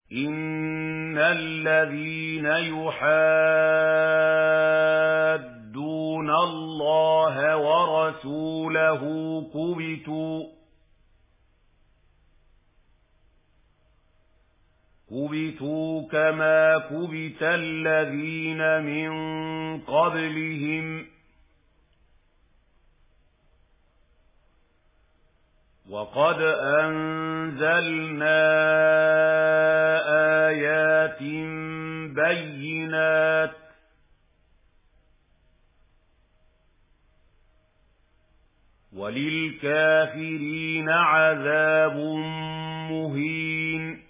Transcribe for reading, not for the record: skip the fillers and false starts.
إن الذين يحادون الله ورسوله كبتوا كما كبت الذين من قبلهم وقد أنزلنا آيات بينات وللكافرين عذاب مهين